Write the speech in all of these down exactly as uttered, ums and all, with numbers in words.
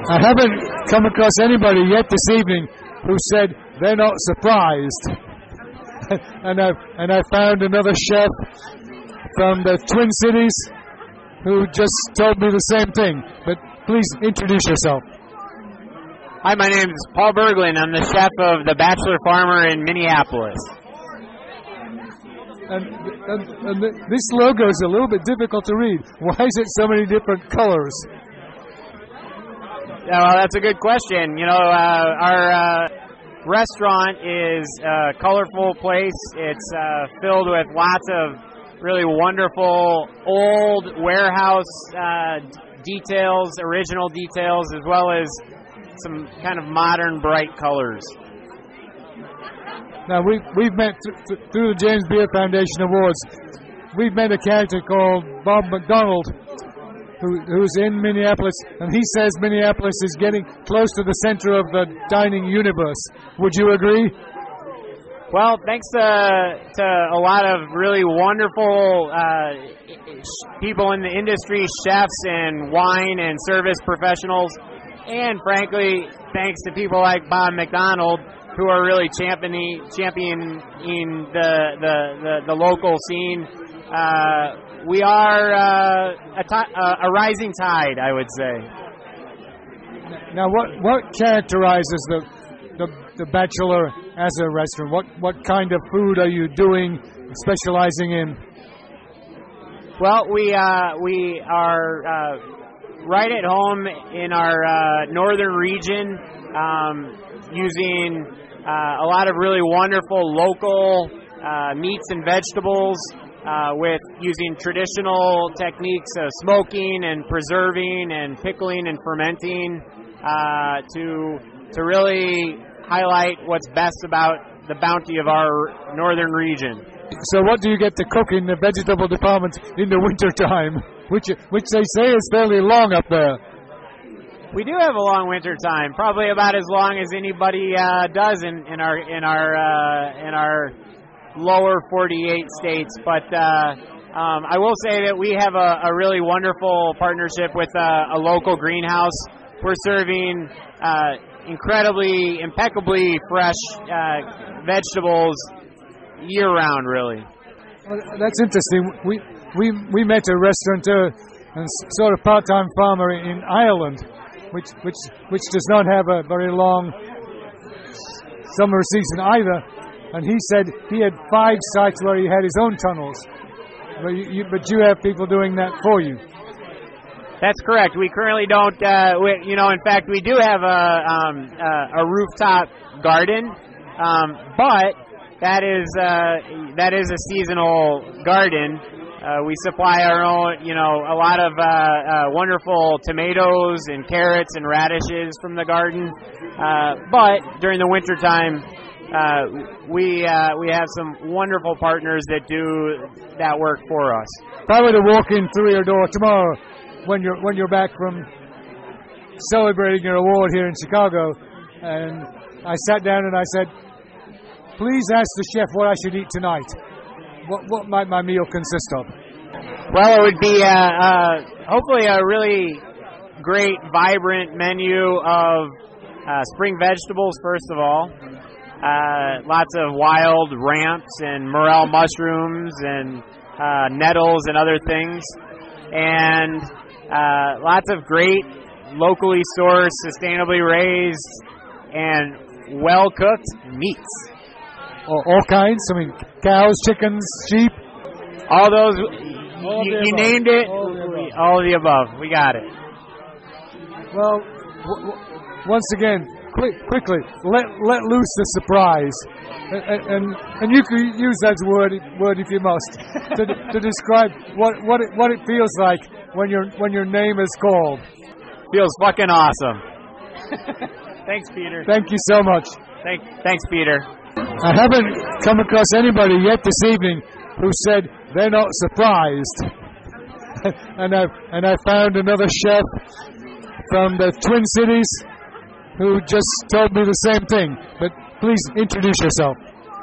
I haven't come across anybody yet this evening who said they're not surprised. and I and I found another chef from the Twin Cities who just told me the same thing. But please introduce yourself. Hi, my name is Paul Berglund. I'm the chef of the Bachelor Farmer in Minneapolis. And, and, and this logo is a little bit difficult to read. Why is it so many different colors? Yeah, well, that's a good question. You know, uh, our uh, restaurant is a colorful place. It's uh, filled with lots of really wonderful old warehouse uh, details, original details, as well as some kind of modern, bright colors. Now, we've, we've met th- th- through the James Beard Foundation Awards, we've met a character called Bob McDonald, who, who's in Minneapolis, and he says Minneapolis is getting close to the center of the dining universe. Would you agree? Well, thanks to, to a lot of really wonderful uh, people in the industry, chefs and wine and service professionals, and frankly, thanks to people like Bob McDonald, who are really championing, championing the, the, the, the local scene. Uh, we are uh, a, t- a rising tide, I would say. Now, what what characterizes the, the the Bachelor as a restaurant? What what kind of food are you doing, specializing in? Well, we uh, we are uh, right at home in our uh, northern region, um, using uh, a lot of really wonderful local uh, meats and vegetables, uh, with using traditional techniques of smoking and preserving and pickling and fermenting uh, to to really highlight what's best about the bounty of our northern region. So what do you get to cook in the vegetable department in the wintertime, which which they say is fairly long up there? We do have a long winter time, probably about as long as anybody uh, does in, in our in our uh, in our lower forty-eight states. But uh, um, I will say that we have a, a really wonderful partnership with a, a local greenhouse. We're serving uh, incredibly, impeccably fresh uh, vegetables year-round, really. Well, that's interesting. We we we met a restaurateur and sort of part-time farmer in Ireland, which which which does not have a very long summer season either. And he said he had five sites where he had his own tunnels. But you, you, but you have people doing that for you. That's correct. We currently don't, uh, we, you know, in fact, we do have a um, uh, a rooftop garden, um, but that is uh, that is a seasonal garden. Uh, we supply our own, you know, a lot of uh, uh, wonderful tomatoes and carrots and radishes from the garden. Uh, but during the wintertime, uh, we uh, we have some wonderful partners that do that work for us. If I were to walk in through your door tomorrow, when you're when you're back from celebrating your award here in Chicago, and I sat down and I said, "Please ask the chef what I should eat tonight. What what might my meal consist of?" Well, it would be uh, uh, hopefully a really great, vibrant menu of uh, spring vegetables, first of all. Uh, lots of wild ramps and morel mushrooms and uh, nettles and other things. And uh, lots of great, locally sourced, sustainably raised, and well-cooked meats. All, all kinds? I mean, cows, chickens, sheep? All those, all you, you named it, all, all of the above. We got it. Well, w- w- once again, quick, quickly, let let loose the surprise. And, and, and you can use that word, word if you must, to, to describe what, what, it, what it feels like when, your when your name is called. Feels fucking awesome. Thanks, Peter. Thank you so much. Thank, thanks, Peter. I haven't come across anybody yet this evening who said they're not surprised. and I and I found another chef from the Twin Cities who just told me the same thing. But please introduce yourself.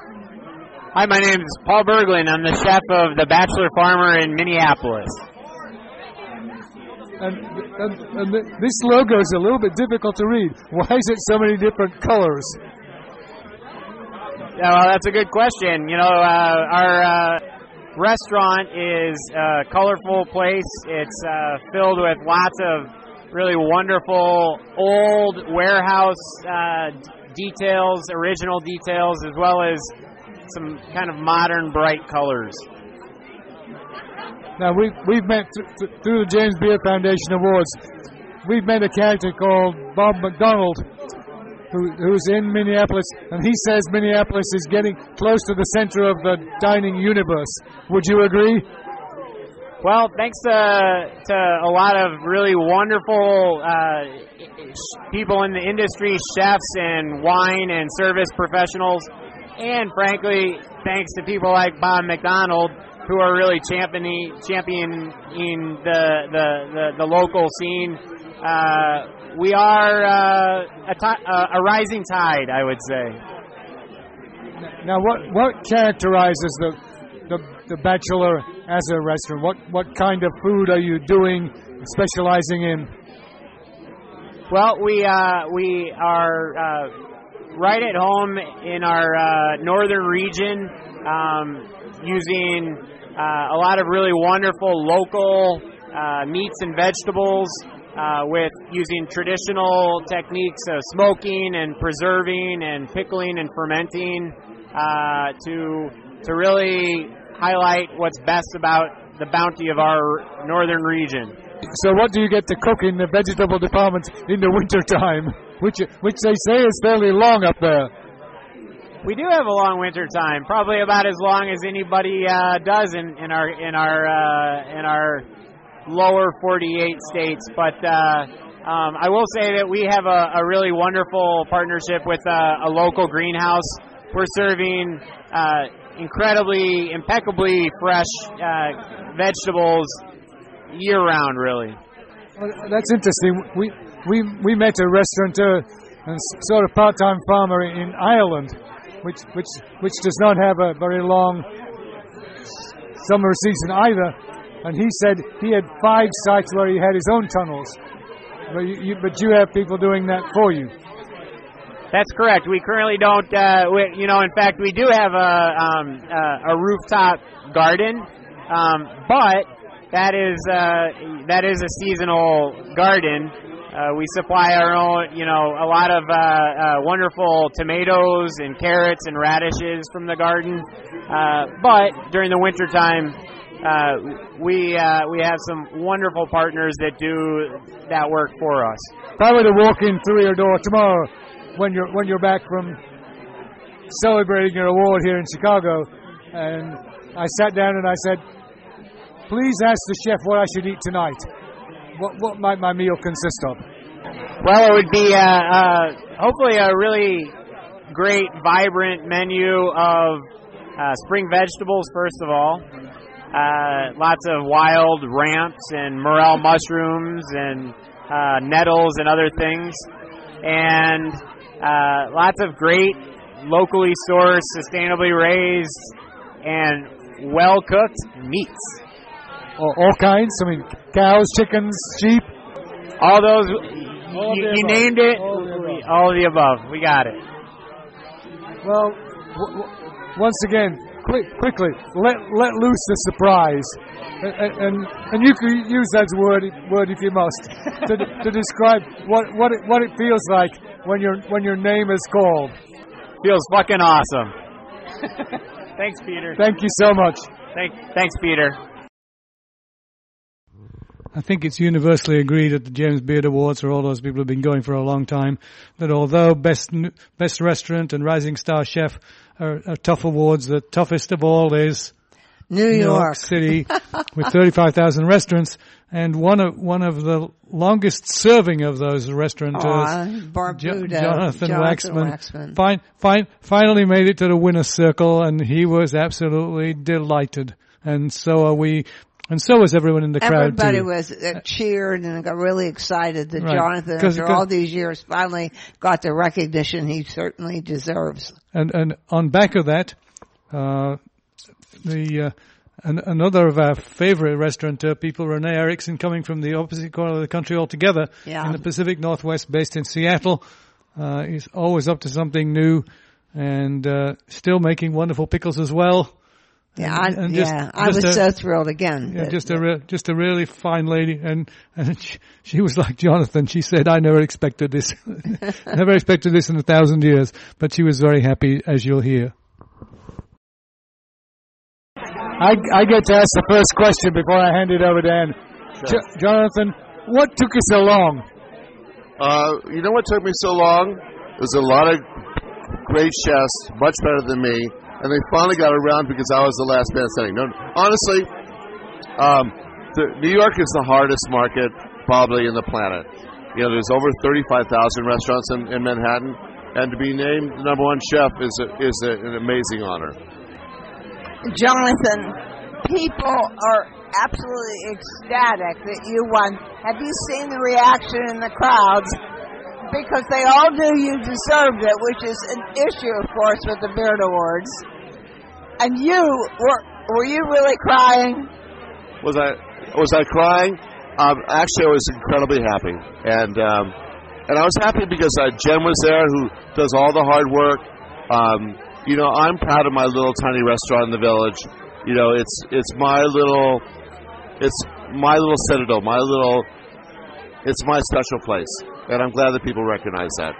Hi, my name is Paul Berglund. I'm the chef of the Bachelor Farmer in Minneapolis. And, and, and the, this logo is a little bit difficult to read. Why is it so many different colors? Yeah, well, that's a good question. You know, uh, our uh, restaurant is a colorful place. It's uh, filled with lots of really wonderful old warehouse uh, details, original details, as well as some kind of modern bright colors. Now, we've, we've met, th- th- through the James Beard Foundation Awards, we've met a character called Bob McDonald, who, who's in Minneapolis, and he says Minneapolis is getting close to the center of the dining universe. Would you agree? Well, thanks to, to a lot of really wonderful uh, people in the industry, chefs and wine and service professionals, and frankly, thanks to people like Bob McDonald, who are really championing, championing the, the, the, the local scene. Uh, we are uh, a, t- a rising tide, I would say. Now, what what characterizes the, the the Bachelor as a restaurant? What what kind of food are you doing, specializing in? Well, we uh, we are uh, right at home in our uh, northern region, um, using uh, a lot of really wonderful local uh, meats and vegetables, uh, with using traditional techniques of smoking and preserving and pickling and fermenting uh, to to really highlight what's best about the bounty of our northern region. So what do you get to cook in the vegetable department in the wintertime, which which they say is fairly long up there? We do have a long winter time, probably about as long as anybody uh, does in, in our in our uh, in our lower forty-eight states. But uh, um, I will say that we have a, a really wonderful partnership with a, a local greenhouse. We're serving uh, incredibly, impeccably fresh uh, vegetables year round, really. Well, that's interesting. We we we met a restaurateur and sort of part-time farmer in Ireland, which which which does not have a very long summer season either. And he said he had five sites where he had his own tunnels. But you, you, but you have people doing that for you. That's correct. We currently don't. Uh, we, you know, in fact, we do have a um, uh, a rooftop garden, um, but that is uh, that is a seasonal garden. Uh, we supply our own, you know, a lot of uh, uh, wonderful tomatoes and carrots and radishes from the garden. Uh, but during the wintertime, uh, we uh, we have some wonderful partners that do that work for us. If I were to walk in through your door tomorrow, when you're when you're back from celebrating your award here in Chicago, and I sat down and I said, "Please ask the chef what I should eat tonight. What what might my meal consist of?" Well, it would be uh, uh, hopefully a really great, vibrant menu of uh, spring vegetables, first of all. Uh, lots of wild ramps and morel mushrooms and uh, nettles and other things. And uh, lots of great, locally sourced, sustainably raised, and well-cooked meats. All, all kinds? I mean, cows, chickens, sheep? All those... All You, you named it. All of, All of the above. We got it. Well, w- w- once again, quick, quickly, let let loose the surprise, and and, and you can use that word word if you must to, to describe what what it, what it feels like when your when your name is called. Feels fucking awesome. Thanks, Peter. Thank you so much. Thank, thanks, Peter. I think it's universally agreed at the James Beard Awards, for all those people who have been going for a long time, that although Best Best Restaurant and Rising Star Chef are, are tough awards, the toughest of all is New York, New York City, with thirty-five thousand restaurants, and one of one of the longest serving of those restaurateurs, Aw, Barbuda, Jo- Jonathan, Jonathan Waxman, Waxman. Fin, fin, finally made it to the winner's circle, and he was absolutely delighted, and so are we. And so was everyone in the crowd, Everybody too. was uh, cheered and got really excited that Right. Jonathan, Cause, after cause, all these years, finally got the recognition he certainly deserves. And, and on back of that, uh, the uh, an, another of our favorite restaurateur people, Renee Erickson, coming from the opposite corner of the country altogether, Yeah. in the Pacific Northwest, based in Seattle. Uh, he's always up to something new, and uh, still making wonderful pickles as well. Yeah, I, And- and just- yeah. I just was a- so thrilled again. Yeah, that- just a re- just a really fine lady, and and she, she was like Jonathan. She said, "I never expected this, never expected this in a thousand years." But she was very happy, as you'll hear. I, I get to ask the first question before I hand it over to Ann. Jo- Jonathan, what took you so long? Uh, you know what took me so long? There's a lot of great chefs, much better than me, and they finally got around because I was the last man standing. No, honestly, um, the, New York is the hardest market probably in the planet. You know, there's over thirty-five thousand restaurants in, in Manhattan, and to be named the number one chef is a, is a, an amazing honor. Jonathan, people are absolutely ecstatic that you won. Have you seen the reaction in the crowds? Because they all knew you deserved it, which is an issue, of course, with the Beard Awards. And you, were were you really crying? Was I was I crying? Um, actually, I was incredibly happy, and um, and I was happy because uh, Jen was there, who does all the hard work. Um, you know, I'm proud of my little tiny restaurant in the village. You know, it's it's my little it's my little citadel, my little it's my special place, and I'm glad that people recognize that.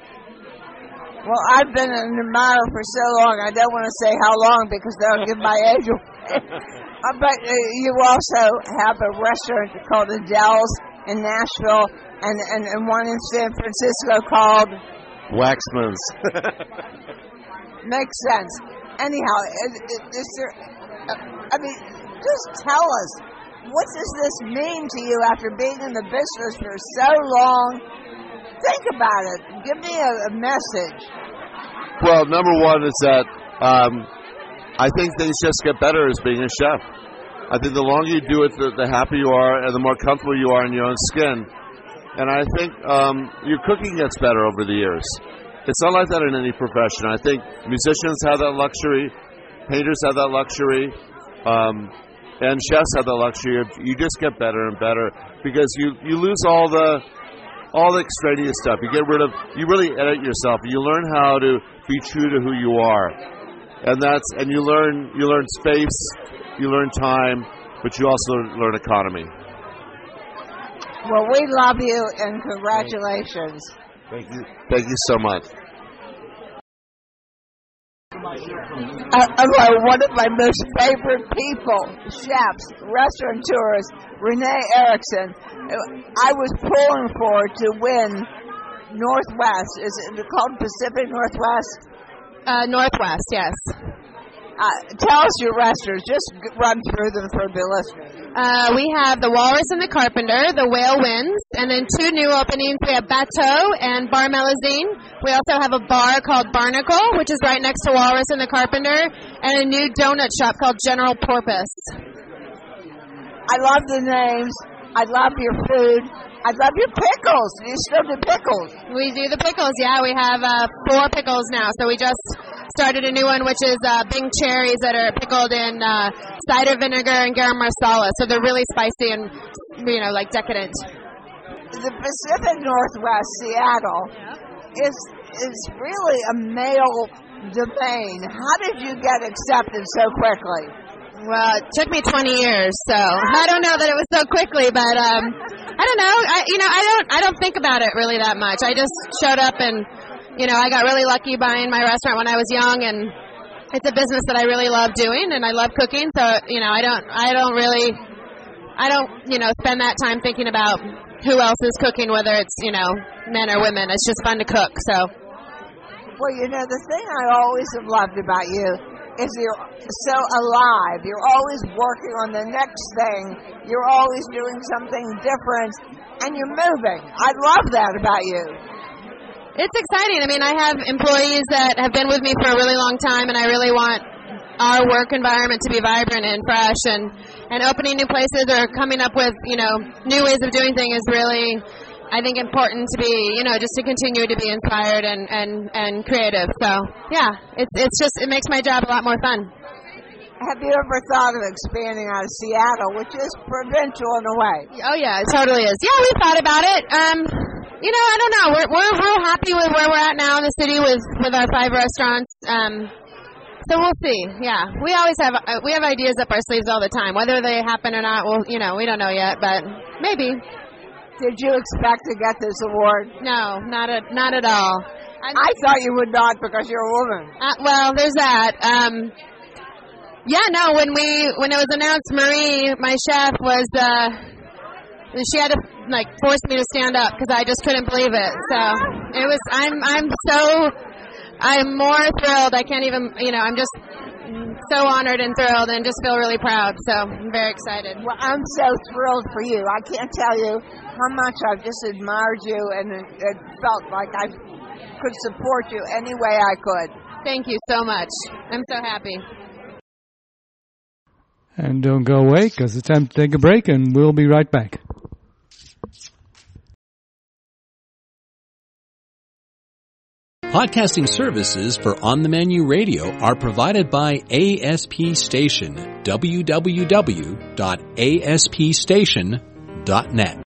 Well, I've been an admirer for so long, I don't want to say how long because they'll give my age away. Uh, but uh, you also have a restaurant called the Dells in Nashville and, and, and one in San Francisco called Waxman's. Makes sense. Anyhow, is, is there, uh, I mean, just tell us, what does this mean to you after being in the business for so long? Think about it. Give me a, a message. Well, number one is that um, I think things just get better as being a chef. I think the longer you do it, the, the happier you are and the more comfortable you are in your own skin. And I think um, your cooking gets better over the years. It's not like that in any profession. I think musicians have that luxury, painters have that luxury, um, and chefs have that luxury. Of, you just get better and better because you, you lose all the all the extraneous stuff. You get rid of, you really edit yourself. You learn how to be true to who you are, and that's and you learn you learn space, you learn time, but you also learn economy. Well, we love you and congratulations. Thank you. Thank you so much. Uh, uh, one of my most favorite people, chefs, restaurateurs, Renee Erickson. I was pulling for to win Northwest. Is it called Pacific Northwest? Uh, Northwest, yes. Uh, tell us your restaurants. Just run through them for the listeners. Uh, we have the Walrus and the Carpenter, the Whale Winds, and then two new openings. We have Bateau and Bar Melusine. We also have a bar called Barnacle, which is right next to Walrus and the Carpenter, and a new donut shop called General Porpoise. I love the names. I love your food. I love your pickles. You still do pickles. We do the pickles, yeah. We have uh, four pickles now. So we just started a new one, which is uh, Bing cherries that are pickled in uh, cider vinegar and garam masala. So they're really spicy and, you know, like decadent. The Pacific Northwest, Seattle, is is really a male domain. How did you get accepted so quickly? Well, it took me twenty years, so I don't know that it was so quickly, but um, I don't know. I, you know, I don't, I don't think about it really that much. I just showed up, and you know, I got really lucky buying my restaurant when I was young, and it's a business that I really love doing, and I love cooking. So, you know, I don't, I don't really, I don't, you know, spend that time thinking about who else is cooking, whether it's, you know, men or women. It's just fun to cook. So. Well, you know, the thing I always have loved about you is you're so alive. You're always working on the next thing. You're always doing something different, and you're moving. I love that about you. It's exciting. I mean, I have employees that have been with me for a really long time, and I really want our work environment to be vibrant and fresh, and, and opening new places or coming up with, you know, new ways of doing things is really, I think, important to be, you know, just to continue to be inspired and, and, and creative. So, yeah, it's it's just, it makes my job a lot more fun. have you ever thought of expanding out of Seattle, which is provincial in a way? Oh yeah, it totally is. Yeah, we thought about it. Um, you know, I don't know. We're we're real happy with where we're at now in the city with with our five restaurants. Um, so we'll see. Yeah, we always have uh, we have ideas up our sleeves all the time. Whether they happen or not, well, you know, we don't know yet, but maybe. Did you expect to get this award? No, not at not at all. I, I thought you would not because you're a woman. Uh, well, there's that. Um, yeah, no. When we when it was announced, Marie, my chef, was uh, she had to like force me to stand up because I just couldn't believe it. So it was. I'm I'm so I'm more thrilled. I can't even. You know, I'm just so honored and thrilled and just feel really proud. So I'm very excited. Well, I'm so thrilled for you. I can't tell you how much I've just admired you and it, it felt like I could support you any way I could. Thank you so much. I'm so happy. And don't go away because it's time to take a break, and we'll be right back. Podcasting services for On the Menu Radio are provided by A S P Station, w w w dot a s p station dot net.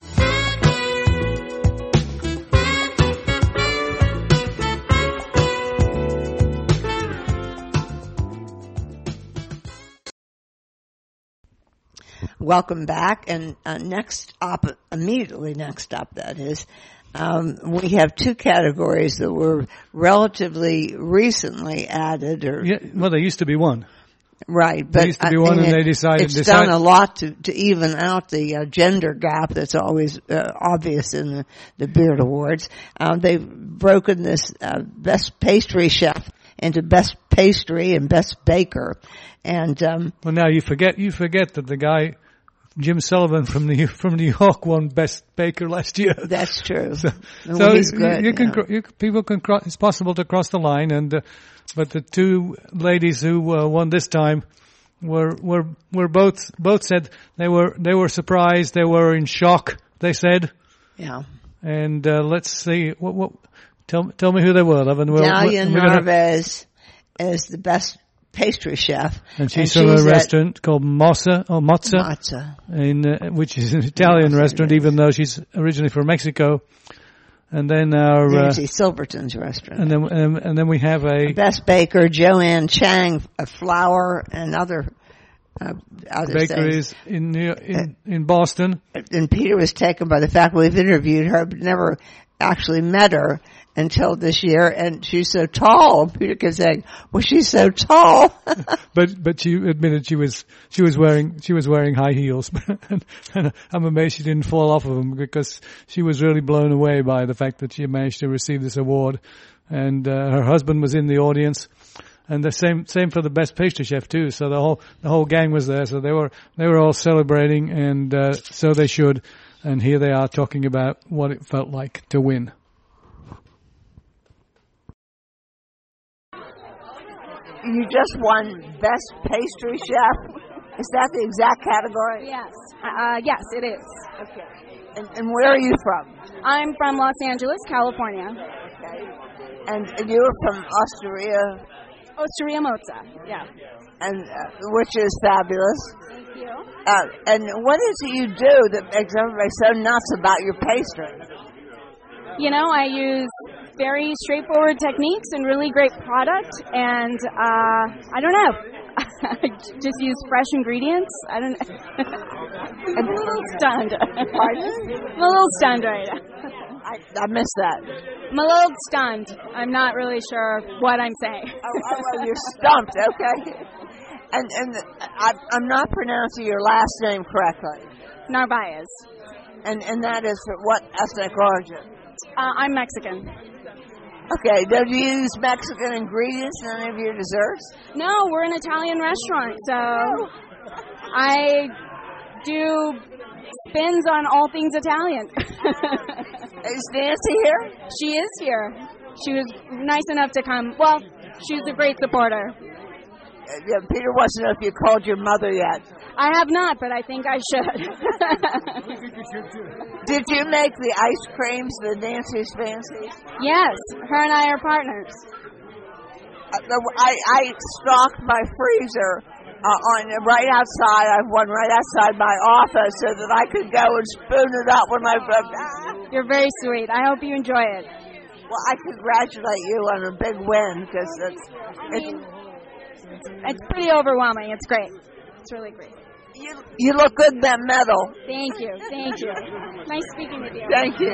Welcome back, and uh, next up, immediately next up, that is, um, we have two categories that were relatively recently added. Or Yeah, well, there used to be one. Right, but There used to be I one, mean, and it, they decided. it's decided, done a lot to, to even out the uh, gender gap that's always uh, obvious in the, the Beard Awards. Um, they've broken this uh, best pastry chef into best pastry and best baker, and um, Well, now you forget you forget that the guy Jim Sullivan from New from New York won best baker last year. that's true. So, Well, so he's good. you, you can yeah. cro- you, people can cross. It's possible to cross the line, and uh, but the two ladies who uh, won this time were were were both both said they were they were surprised. They were in shock. They said, Yeah. and uh, let's see what what. Tell tell me who they were, Levin. We'll, Dalia we're gonna- Narvaez is the best pastry chef, and she's and from she's a at restaurant called Mossa or Mozza, Matza. in uh, which is an Italian Mossa, restaurant, yeah. even though she's originally from Mexico. And then our uh, Nancy Silverton's restaurant. and then and, and then we have a Best baker, Joanne Chang, a flour and other uh, other bakeries in New, in in Boston. things. And Peter was taken by the fact we've interviewed her, but never actually met her until this year. And she's so tall. Peter kept saying, "Well, she's so tall." But but she admitted she was she was wearing she was wearing high heels, and, and I'm amazed she didn't fall off of them because she was really blown away by the fact that she managed to receive this award, and uh, her husband was in the audience, and the same same for the best pastry chef too. So the whole the whole gang was there, so they were they were all celebrating, and uh, so they should. And here they are talking about what it felt like to win. You just won Best Pastry Chef. Is that the exact category? Yes. Uh, yes, it is. Okay. And, and where are you from? I'm from Los Angeles, California. Okay. And, and you were from Osteria, Osteria Mozza. Yeah. and uh, which is fabulous. Thank you. Uh, and what is it you do that makes everybody so nuts about your pastry? You know, I use very straightforward techniques and really great product, and uh, I don't know. I just use fresh ingredients. I don't know. I'm a little stunned. Pardon? I'm a little stunned right now. I, I missed that. I'm a little stunned. I'm not really sure what I'm saying. Oh, oh, oh you're stumped, okay. And and I, I'm not pronouncing your last name correctly. Narvaez. And and that is for what ethnic origin? Uh, I'm Mexican. Okay, do you use Mexican ingredients in any of your desserts? No, we're an Italian restaurant, so I do spins on all things Italian. Is Nancy here? She is here. She was nice enough to come. Well, she was a great supporter. Uh, yeah, Peter wants to know if you called your mother yet. I have not, but I think I should. Did you make the ice creams, the Nancy's Fancies? Yes, her and I are partners. Uh, the- I, I stocked my freezer uh, on right outside. I have one right outside my office so that I could go and spoon it up when I. Ah. You're very sweet. I hope you enjoy it. Well, I congratulate you on a big win because it's. I mean, it's, it's pretty overwhelming. It's great. It's really great. You, you look good in that medal. Thank you. Thank you. Nice speaking with you. Thank you.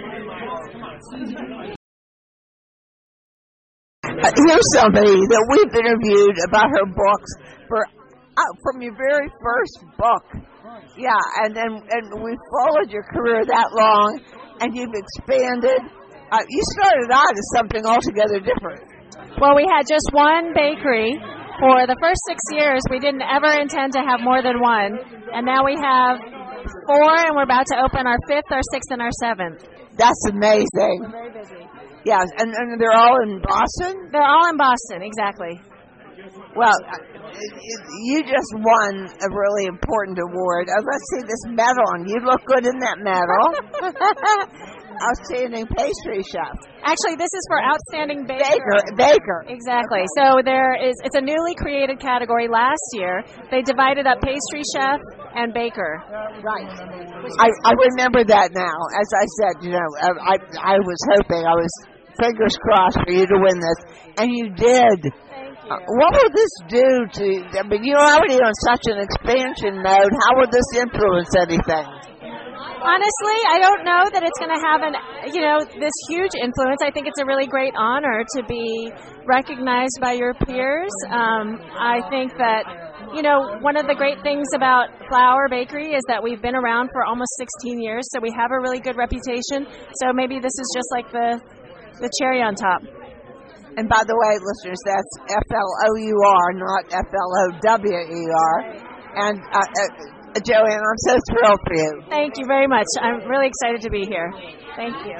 Uh, here's somebody that we've interviewed about her books for uh, from your very first book. Yeah, and then and we followed your career that long, and you've expanded. Uh, you started out as something altogether different. Well, we had just one bakery. For the first six years, we didn't ever intend to have more than one, and now we have four, and we're about to open our fifth, our sixth, and our seventh. That's amazing. We're very busy. Yes, and, and they're all in Boston? They're all in Boston, exactly. Well, you just won a really important award. Uh, let's see this medal on. You look good in that medal. Outstanding pastry chef. Actually, this is for outstanding baker. Baker, baker. Exactly. So there is. It's a newly created category. Last year, they divided up pastry chef and baker. Right. I, I remember that now. As I said, you know, I I was hoping, I was fingers crossed for you to win this, and you did. Thank you. Uh, what will this do to? I mean, you're already on such an expansion mode. How will this influence anything? Honestly, I don't know that it's going to have an, you know, this huge influence. I think it's a really great honor to be recognized by your peers. Um, I think that, you know, one of the great things about Flour Bakery is that we've been around for almost sixteen years, so we have a really good reputation. So maybe this is just like the the cherry on top. And by the way, listeners, that's F L O U R, not F L O W E R. And uh, uh, Joanne, I'm so thrilled for you. Thank you very much. I'm really excited to be here. Thank you.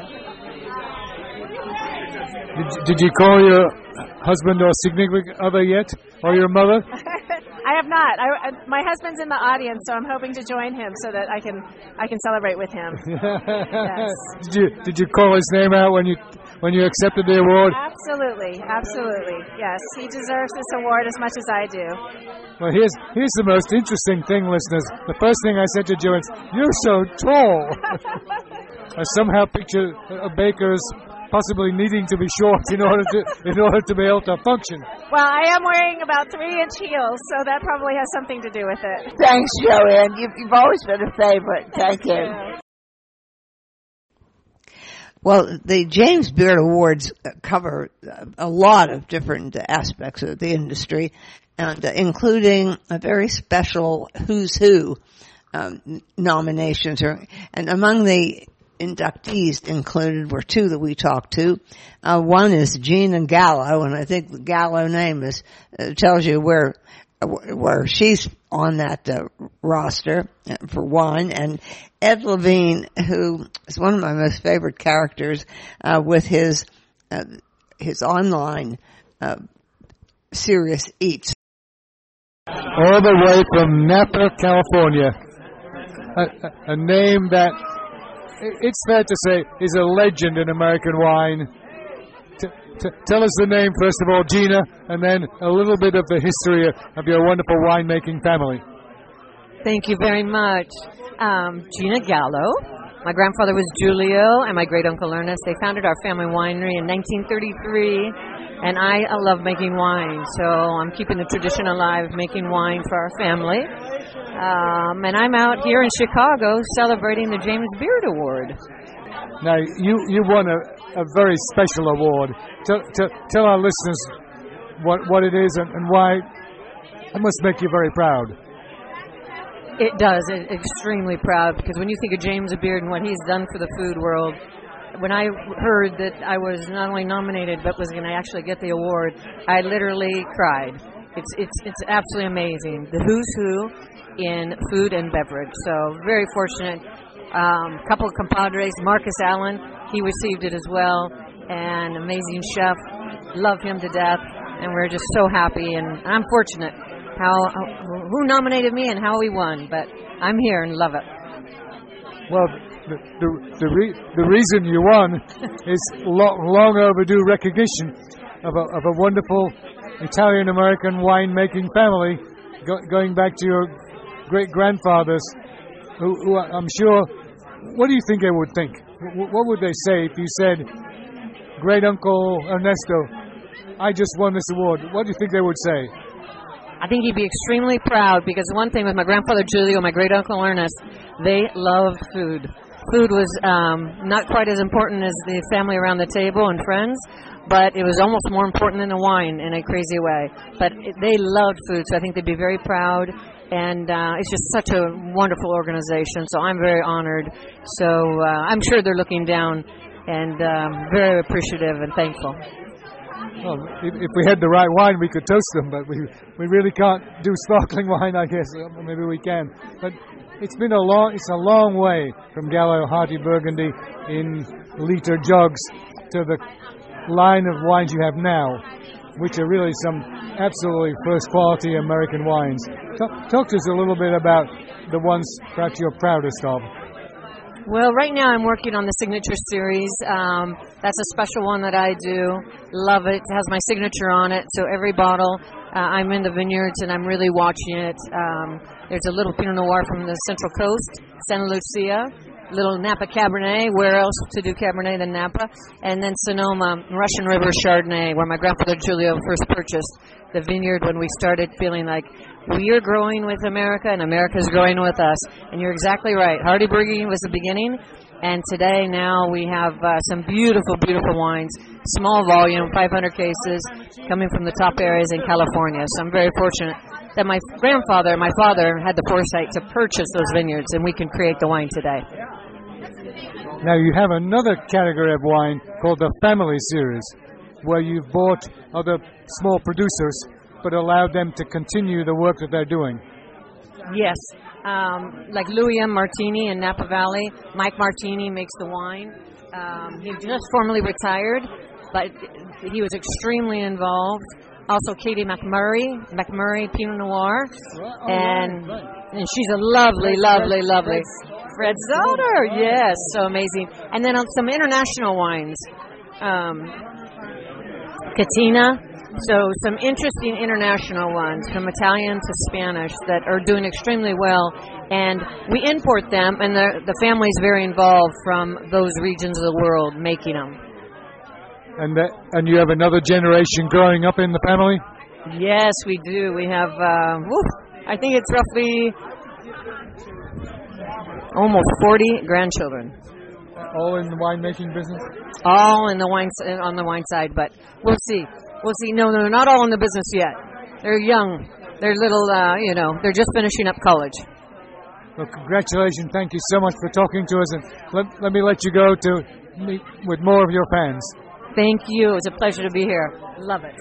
Did, did you call your husband or significant other yet, or your mother? I have not. I, my husband's in the audience, so I'm hoping to join him so that I can I can celebrate with him. Yes. Did you did you call his name out when you when you accepted the award? Absolutely, absolutely. Yes, he deserves this award as much as I do. Well, here's here's the most interesting thing, listeners. The first thing I said to Joanne, "You're so tall." I somehow picture a baker's possibly needing to be short in order to in order to be able to function. Well, I am wearing about three-inch heels, so that probably has something to do with it. Thanks, Joanne. You've, you've always been a favorite. Thank you. Well, the James Beard Awards cover a lot of different aspects of the industry, and uh, including a very special Who's Who um, nominations. And among the inductees included were two that we talked to. Uh, one is Gina Gallo, and I think the Gallo name is uh, tells you where where she's on that uh, roster, for one. And Ed Levine, who is one of my most favorite characters, uh, with his uh, his online uh, Serious Eats. All the way from Napa, California. A, a, a name that, it's fair to say, is a legend in American wine. T- t- tell us the name, first of all, Gina, and then a little bit of the history of, of your wonderful winemaking family. Thank you very much. Um, Gina Gallo. My grandfather was Giulio, and my great-uncle Ernest. They founded our family winery in nineteen thirty-three, and I, I love making wine, so I'm keeping the tradition alive, making wine for our family. Um, and I'm out here in Chicago celebrating the James Beard Award. Now, you, you won a, a very special award. Tell, tell, tell our listeners what, what it is and, and why it must make you very proud. It does. It, extremely proud, because when you think of James Beard and what he's done for the food world, when I heard that I was not only nominated but was going to actually get the award, I literally cried. It's it's it's absolutely amazing. The who's who in food and beverage. So very fortunate. Um, couple of compadres, Marcus Allen, he received it as well. An amazing chef, love him to death, and we're just so happy. And I'm fortunate how who nominated me and how we won, but I'm here and love it. Well, the the the, re- the reason you won is long, long overdue recognition of a of a wonderful Italian-American winemaking family go, going back to your great-grandfathers, who, who I'm sure, what do you think they would think? What would they say if you said, Great-Uncle Ernesto, I just won this award? What do you think they would say? I think he'd be extremely proud, because one thing with my grandfather Julio, my great-uncle Ernest, they loved food. Food was um, not quite as important as the family around the table and friends, but it was almost more important than the wine in a crazy way. But it, they loved food, so I think they'd be very proud. And uh, it's just such a wonderful organization, so I'm very honored. So uh, I'm sure they're looking down and um, very appreciative and thankful. Well, if, if we had the right wine, we could toast them, but we we really can't do sparkling wine, I guess. Maybe we can. But it's been a long it's a long way from Gallo Hearty Burgundy in liter jugs to the line of wines you have now, which are really some absolutely first-quality American wines. Talk, talk to us a little bit about the ones perhaps you're proudest of. Well, right now I'm working on the Signature Series. Um, that's a special one that I do. Love it. It has my signature on it. So every bottle, uh, I'm in the vineyards and I'm really watching it. Um, there's a little Pinot Noir from the Central Coast, Santa Lucia. Little Napa Cabernet. Where else to do Cabernet than Napa? And then Sonoma Russian River Chardonnay, where my grandfather Julio first purchased the vineyard when we started feeling like we are growing with America and America's growing with us. And you're exactly right. Hearty Burgundy was the beginning, and today now we have uh, some beautiful, beautiful wines, small volume, five hundred cases, coming from the top areas in California. So I'm very fortunate that my grandfather, my father, had the foresight to purchase those vineyards, and we can create the wine today. Now you have another category of wine called the Family Series, where you've bought other small producers but allowed them to continue the work that they're doing. Yes, um, like Louis M. Martini in Napa Valley. Mike Martini makes the wine. Um, he just formally retired, but he was extremely involved. Also, Katie McMurray, McMurray Pinot Noir, and and she's a lovely, lovely, lovely. Fred's daughter, yes, so amazing. And then on some international wines, um, Catina. So some interesting international ones, from Italian to Spanish, that are doing extremely well. And we import them, and the, the family's very involved from those regions of the world making them. And that, and you have another generation growing up in the family? Yes, we do. We have, uh, whew, I think it's roughly almost forty grandchildren. All in the winemaking business? All in the wine on the wine side, but we'll see. We'll see. No, no, not all in the business yet. They're young. They're little, uh, you know, they're just finishing up college. Well, congratulations. Thank you so much for talking to us. And let, let me let you go to meet with more of your fans. Thank you. It was a pleasure to be here. Love it.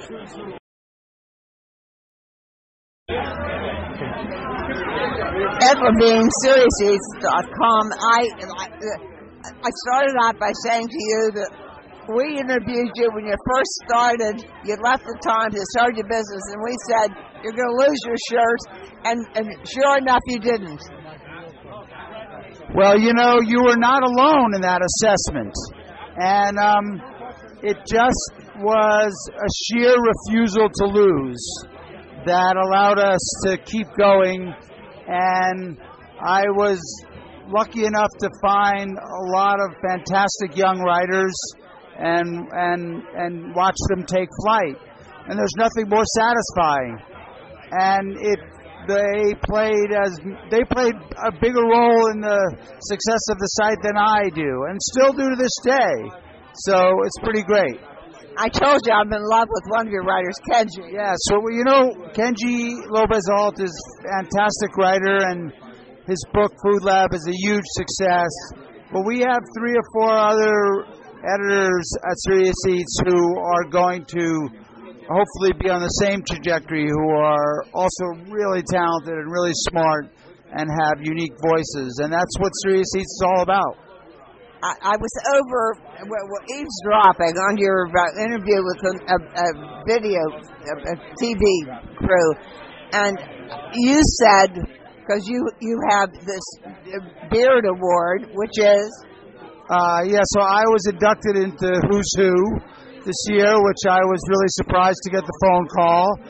Edward Bean, Serious Eats dot com. I, I started out by saying to you that we interviewed you when you first started. You left the Times to start your business, and we said you're going to lose your shirt, and, and sure enough, you didn't. Well, you know, you were not alone in that assessment, and um, it just was a sheer refusal to lose that allowed us to keep going, and I was lucky enough to find a lot of fantastic young writers and and and watch them take flight. And there's nothing more satisfying. And it they played as they played a bigger role in the success of the site than I do, and still do to this day. So it's pretty great. I told you I'm in love with one of your writers, Kenji. Yeah, so you know, Kenji Lopez-Alt is a fantastic writer, and his book Food Lab is a huge success. But we have three or four other editors at Serious Eats who are going to hopefully be on the same trajectory, who are also really talented and really smart and have unique voices. And that's what Serious Eats is all about. I, I was over well, well, eavesdropping on your uh, interview with a, a, a video, a, a T V crew, and you said, because you, you have this Beard Award, which is? Uh, yeah, so I was inducted into Who's Who this year, which I was really surprised to get the phone call.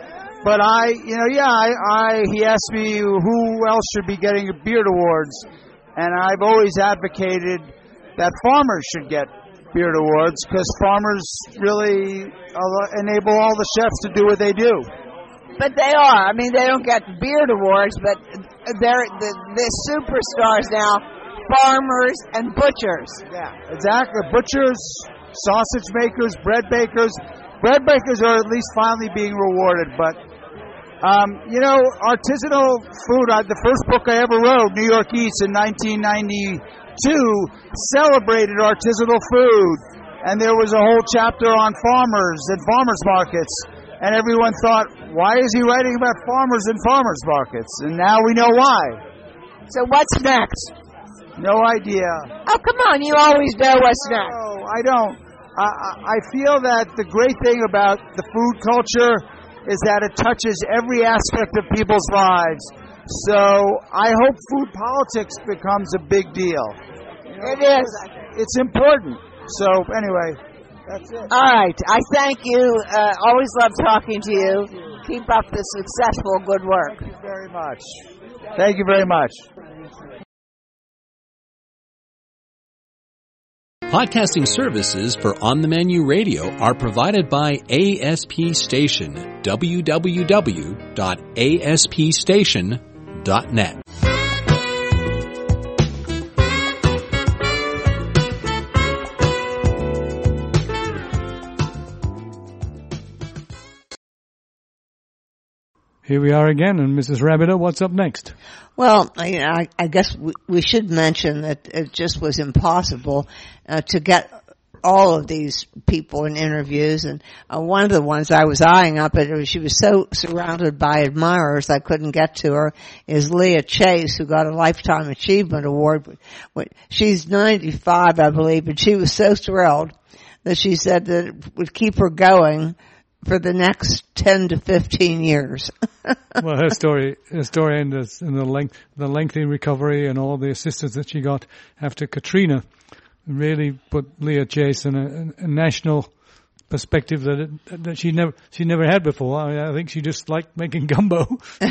But I, you know, yeah, I, I, he asked me who else should be getting Beard Awards, and I've always advocated that farmers should get Beard Awards because farmers really enable all the chefs to do what they do. But they are. I mean, they don't get Beard Awards, but they're the, the superstars now, farmers and butchers. Yeah, exactly. Butchers, sausage makers, bread bakers. Bread bakers are at least finally being rewarded, but Um, you know, artisanal food, uh, the first book I ever wrote, New York Eats, in nineteen ninety-two, celebrated artisanal food. And there was a whole chapter on farmers and farmers markets. And everyone thought, why is he writing about farmers and farmers markets? And now we know why. So what's next? No idea. Oh, come on, you always know what's next. No, I don't. I, I feel that the great thing about the food culture is that it touches every aspect of people's lives. So I hope food politics becomes a big deal. It is. It's important. So anyway, that's it. All right. I thank you. Uh, always love talking to you. Keep up the successful good work. Thank you very much. Thank you very much. Podcasting services for On the Menu Radio are provided by A S P Station, w w w dot a s p station dot net. Here we are again, and Missus Rabideau, what's up next? Well, I, I, I guess we, we should mention that it just was impossible uh, to get all of these people in interviews, and uh, one of the ones I was eyeing up at, she was so surrounded by admirers I couldn't get to her, is Leah Chase, who got a Lifetime Achievement Award. She's ninety-five, I believe, and she was so thrilled that she said that it would keep her going for the next ten to fifteen years. Well, her story, her story and the, and the length, the lengthy recovery and all the assistance that she got after Katrina really put Leah Chase in a, a national perspective that it, that she never she never had before. I, mean, I think she just liked making gumbo.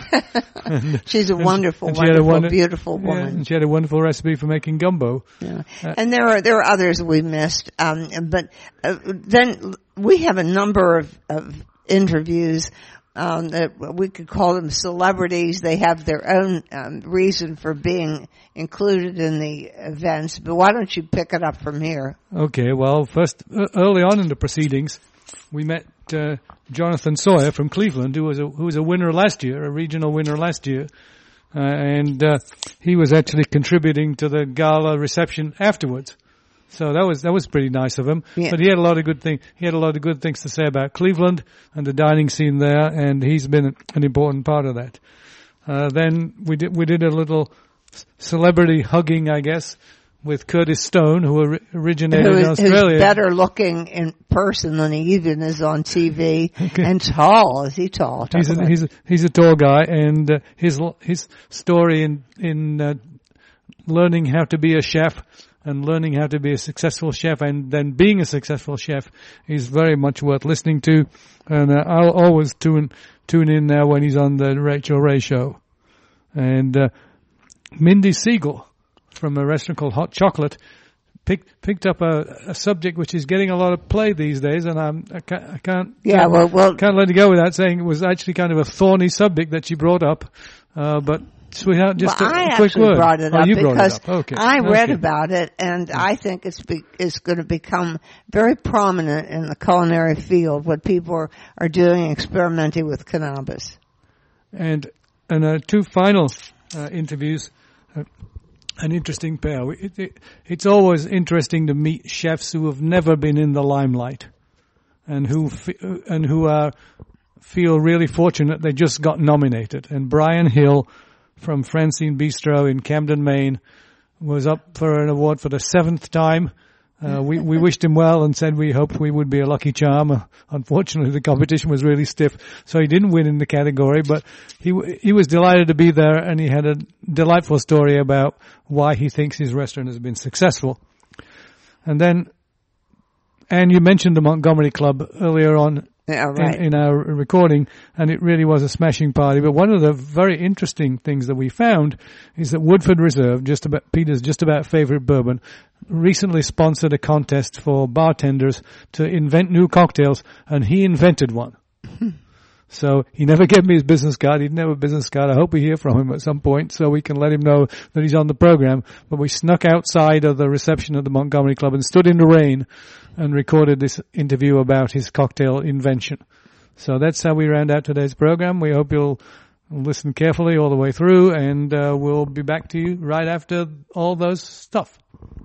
and, She's a wonderful, and, and wonderful, wonder, beautiful woman. Yeah, and she had a wonderful recipe for making gumbo. Yeah. Uh, and there are there are others we missed, um, but uh, then we have a number of, of interviews. Um, that we could call them celebrities. They have their own um, reason for being included in the events. But why don't you pick it up from here? Okay. Well, first, uh, early on in the proceedings, we met uh, Jonathan Sawyer from Cleveland, who was a who was a winner last year, a regional winner last year, uh, and uh, he was actually contributing to the gala reception afterwards. So that was that was pretty nice of him. Yeah. But he had a lot of good thing. He had a lot of good things to say about Cleveland and the dining scene there, and he's been an important part of that. Uh, then we did we did a little celebrity hugging, I guess, with Curtis Stone, who ori- originated who is, in Australia. Who's better looking in person than he even is on T V, okay. And tall. Is he tall? He's a, he's a, he's a tall guy, and uh, his his story in in uh, learning how to be a chef. And learning how to be a successful chef and then being a successful chef is very much worth listening to. And uh, I'll always tune tune in now when he's on the Rachel Ray Show. And uh, Mindy Siegel from a restaurant called Hot Chocolate picked picked up a, a subject which is getting a lot of play these days, and I'm, I can't, I can't, yeah, well, well, can't let it go without saying it was actually kind of a thorny subject that she brought up, uh, but. Sweetheart, just well, a, I a quick actually word. brought it oh, up you because brought it up. Okay. I read okay. about it, and yeah. I think it's be, it's going to become very prominent in the culinary field. What people are, are doing, experimenting with cannabis. And and uh, two final uh, interviews, uh, an interesting pair. It, it, it's always interesting to meet chefs who have never been in the limelight, and who f- and who are feel really fortunate they just got nominated. And Brian Hill from Francine Bistro in Camden, Maine, was up for an award for the seventh time. Uh, we, we wished him well and said we hoped we would be a lucky charm. Uh, unfortunately, the competition was really stiff, so he didn't win in the category, but he he was delighted to be there, and he had a delightful story about why he thinks his restaurant has been successful. And then, Anne, you mentioned the Montgomery Club earlier on Yeah, right. in, in our recording, and it really was a smashing party. But one of the very interesting things that we found is that Woodford Reserve, just about Peter's just about favorite bourbon, recently sponsored a contest for bartenders to invent new cocktails, and he invented one. So he never gave me his business card. He didn't have a business card. I hope we hear from him at some point so we can let him know that he's on the program. But we snuck outside of the reception at the Montgomery Club and stood in the rain and recorded this interview about his cocktail invention. So that's how we round out today's program. We hope you'll listen carefully all the way through, and uh, we'll be back to you right after all those stuff.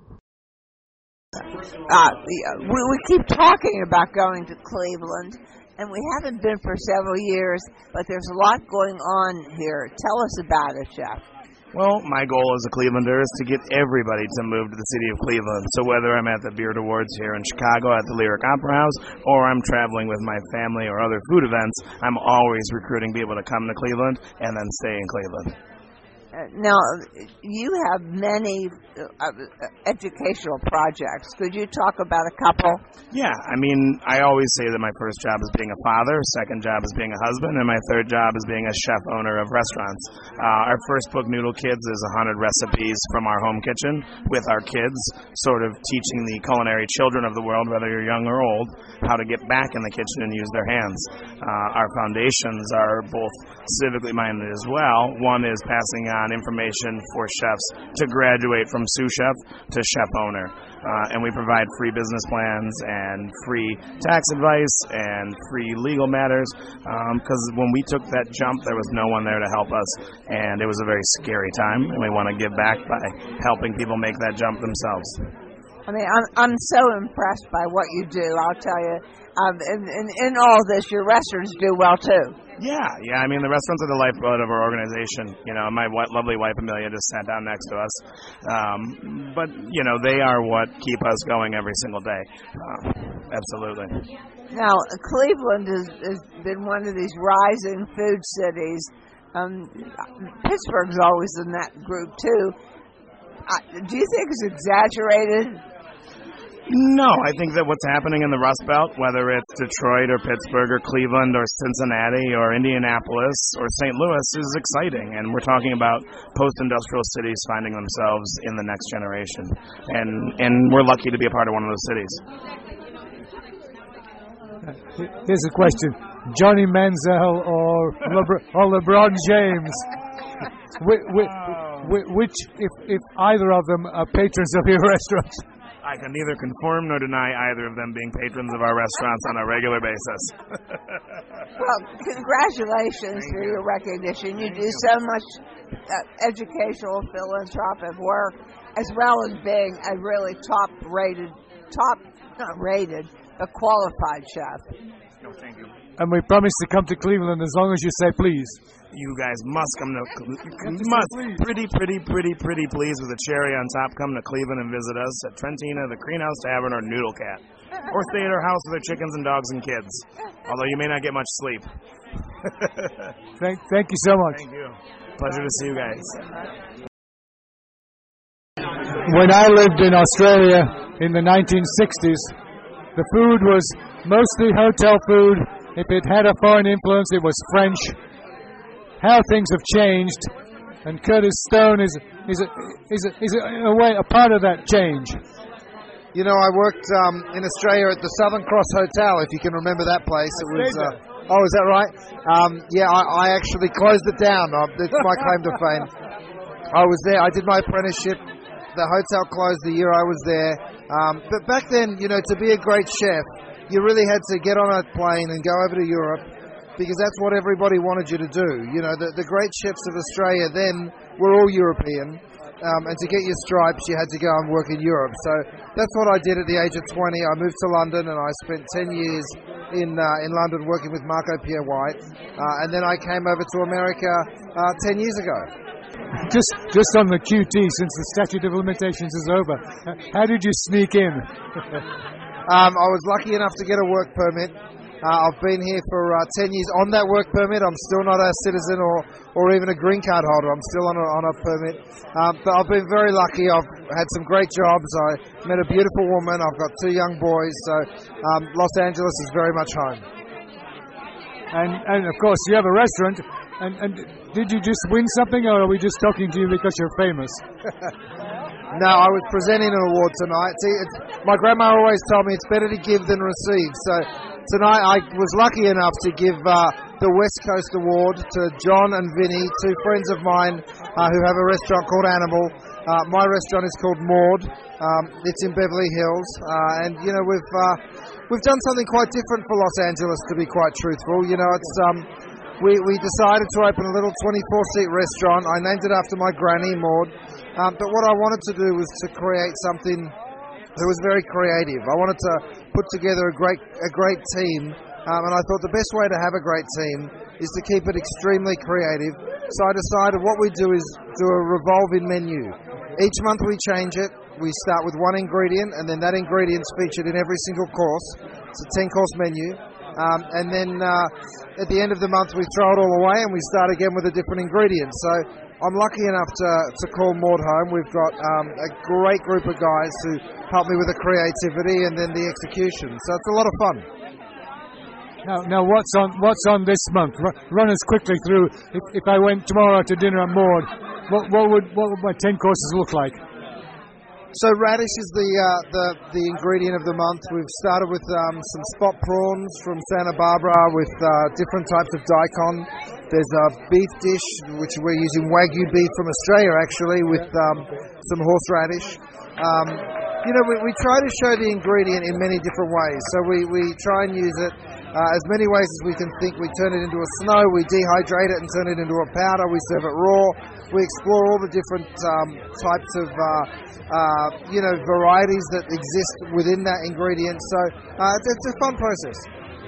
Uh, we, we keep talking about going to Cleveland, and we haven't been for several years, but there's a lot going on here. Tell us about it, Chef. Well, my goal as a Clevelander is to get everybody to move to the city of Cleveland. So whether I'm at the Beard Awards here in Chicago at the Lyric Opera House, or I'm traveling with my family or other food events, I'm always recruiting people to come to Cleveland and then stay in Cleveland. Uh, now, you have many uh, educational projects. Could you talk about a couple? Yeah, I mean, I always say that my first job is being a father, second job is being a husband, and my third job is being a chef owner of restaurants. Uh, our first book, Noodle Kids, is one hundred recipes from our home kitchen with our kids, sort of teaching the culinary children of the world, whether you're young or old, how to get back in the kitchen and use their hands. Uh, our foundations are both civically minded as well. One is passing on information for chefs to graduate from sous chef to chef owner. Uh, and we provide free business plans and free tax advice and free legal matters because um, when we took that jump, there was no one there to help us, and it was a very scary time, and we want to give back by helping people make that jump themselves. I mean, I'm, I'm so impressed by what you do, I'll tell you. Um, and, and in all this, your restaurants do well, too. Yeah, yeah. I mean, the restaurants are the lifeblood of our organization. You know, my w- lovely wife, Amelia, just sat down next to us. Um, but, you know, they are what keep us going every single day. Uh, absolutely. Now, Cleveland has, has been one of these rising food cities. Um, Pittsburgh's always in that group, too. Uh, do you think it's exaggerated? No, I think that what's happening in the Rust Belt, whether it's Detroit or Pittsburgh or Cleveland or Cincinnati or Indianapolis or Saint Louis, is exciting. And we're talking about post-industrial cities finding themselves in the next generation. And and we're lucky to be a part of one of those cities. Here's a question. Johnny Manziel or, Lebr- or LeBron James? Which, which if, if either of them are patrons of your restaurant? I can neither confirm nor deny either of them being patrons of our restaurants on a regular basis. Well, congratulations for your recognition. You do so much uh, educational, philanthropic work, as well as being a really top-rated, top, not rated, but qualified chef. No, thank you. And we promise to come to Cleveland as long as you say please. You guys must come to, must, pretty, pretty, pretty, pretty please with a cherry on top, come to Cleveland and visit us at Trentina, the Green House Tavern, or Noodle Cat. Or stay at our house with our chickens and dogs and kids. Although you may not get much sleep. thank, thank you so much. Thank you. Pleasure to see you guys. When I lived in Australia in the nineteen sixties, the food was mostly hotel food. If it had a foreign influence, it was French. How things have changed, and Curtis Stone is is a, is a, is a, in a way a part of that change. You know, I worked um, in Australia at the Southern Cross Hotel, if you can remember that place. It was. Uh, oh, is that right? Um, yeah, I, I actually closed it down. Uh, that's my claim to fame. I was there. I did my apprenticeship. The hotel closed the year I was there. Um, but back then, you know, to be a great chef, you really had to get on a plane and go over to Europe, because that's what everybody wanted you to do. You know, the, the great chefs of Australia then were all European, um, and to get your stripes, you had to go and work in Europe. So that's what I did at the age of twenty. I moved to London, and I spent ten years in uh, in London working with Marco Pierre White, uh, and then I came over to America uh, ten years ago. Just just on the Q T, since the statute of limitations is over, how did you sneak in? um, I was lucky enough to get a work permit. Uh, I've been here for uh, ten years on that work permit. I'm still not a citizen or, or even a green card holder. I'm still on a, on a permit. Um, but I've been very lucky. I've had some great jobs. I met a beautiful woman. I've got two young boys. So um, Los Angeles is very much home. and and of course you have a restaurant. And, and did you just win something, or are we just talking to you because you're famous? No, I was presenting an award tonight. See, it's, my grandma always told me it's better to give than receive. So tonight I was lucky enough to give uh, the West Coast Award to John and Vinny, two friends of mine uh, who have a restaurant called Animal. Uh, my restaurant is called Maud. Um, it's in Beverly Hills, uh, and you know we've uh, we've done something quite different for Los Angeles. To be quite truthful, you know, it's um, we we decided to open a little twenty-four seat restaurant. I named it after my granny, Maud. Um, but what I wanted to do was to create something that was very creative. I wanted to put together a great a great team, um, and I thought the best way to have a great team is to keep it extremely creative. So I decided what we do is do a revolving menu. Each month we change it. We start with one ingredient, and then that ingredient's featured in every single course. It's a ten-course menu. Um, and then uh, at the end of the month we throw it all away and we start again with a different ingredient. So I'm lucky enough to, to call Maud home. We've got um, a great group of guys who help me with the creativity and then the execution. So it's a lot of fun. Now, now what's on what's on this month? Run us quickly through. If, if I went tomorrow to dinner at Maud, what, what would what would my ten courses look like? So radish is the, uh, the the ingredient of the month. We've started with um, some spot prawns from Santa Barbara with uh, different types of daikon. There's a beef dish, which we're using Wagyu beef from Australia, actually, with um, some horseradish. Um, you know, we, we try to show the ingredient in many different ways. So we, we try and use it uh, as many ways as we can think. We turn it into a snow, we dehydrate it and turn it into a powder, we serve it raw. We explore all the different um, types of, uh, uh, you know, varieties that exist within that ingredient. So uh, it's, it's a fun process.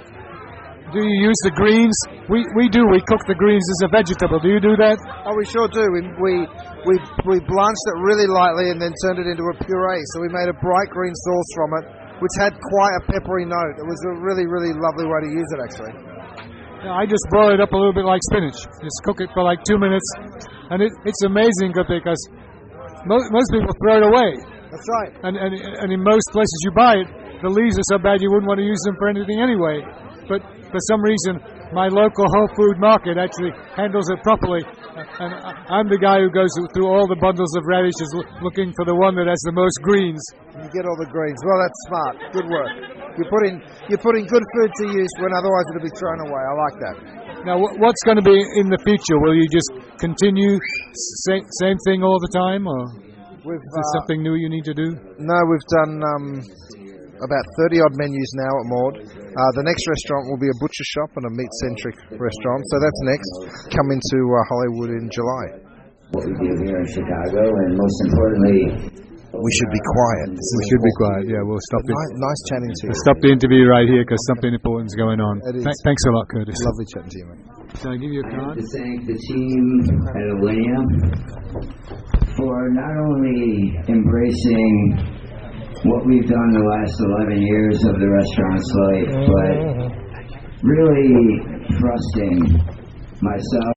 Do you use the greens? We we do. We cook the greens as a vegetable. Do you do that? Oh, we sure do. We we we, we blanched it really lightly and then turned it into a puree. So we made a bright green sauce from it, which had quite a peppery note. It was a really, really lovely way to use it, actually. Yeah, I just boil it up a little bit like spinach. Just cook it for like two minutes. And it, it's amazing because most, most people throw it away. That's right. And, and and in most places you buy it, the leaves are so bad you wouldn't want to use them for anything anyway. But for some reason, my local Whole Food market actually handles it properly. And I'm the guy who goes through all the bundles of radishes looking for the one that has the most greens. You get all the greens. Well, that's smart. Good work. You're putting, you're putting good food to use when otherwise it would be thrown away. I like that. Now, what's going to be in the future? Will you just continue same, same thing all the time, or we've, is there uh, something new you need to do? No, we've done um, about thirty odd menus now at Maud. Uh, the next restaurant will be a butcher shop and a meat-centric restaurant, so that's next. Coming to uh, Hollywood in July. What we do here in Chicago, and most importantly, we should be quiet. This we should be quiet. Yeah, we'll stop it. Nice, nice chatting to you. We'll stop the interview right here because something important is going on. Th- thanks a lot, Curtis. Lovely chatting to you, mate. Shall I give you a card? I'd like to thank the team at Alinea for not only embracing what we've done the last eleven years of the restaurant's life, but really trusting myself.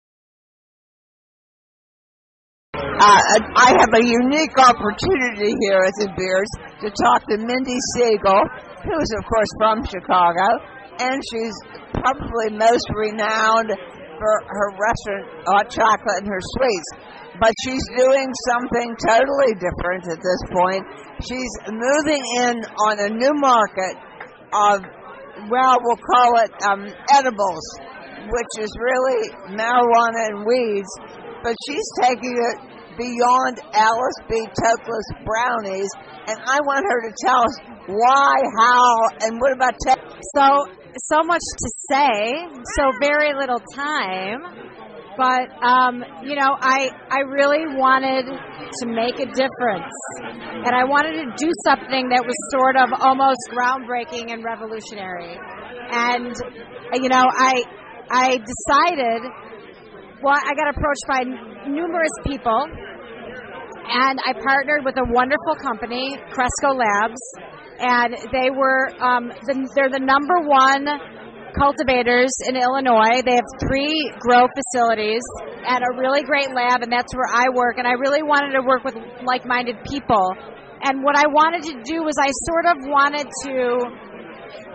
Uh, I have a unique opportunity here at the Beers to talk to Mindy Siegel, who is, of course, from Chicago, and she's probably most renowned for her restaurant, hot chocolate, and her sweets. But she's doing something totally different at this point. She's moving in on a new market of, well, we'll call it um, edibles, which is really marijuana and weeds, but she's taking it beyond Alice B. Toklas brownies, and I want her to tell us why, how, and what about te- so so much to say, so very little time, but um, you know, I I really wanted to make a difference, and I wanted to do something that was sort of almost groundbreaking and revolutionary, and you know, I I decided. Well, I got approached by numerous people, and I partnered with a wonderful company, Cresco Labs, and they were um, the, they're the number one cultivators in Illinois. They have three grow facilities and a really great lab, and that's where I work. And I really wanted to work with like-minded people. And what I wanted to do was I sort of wanted to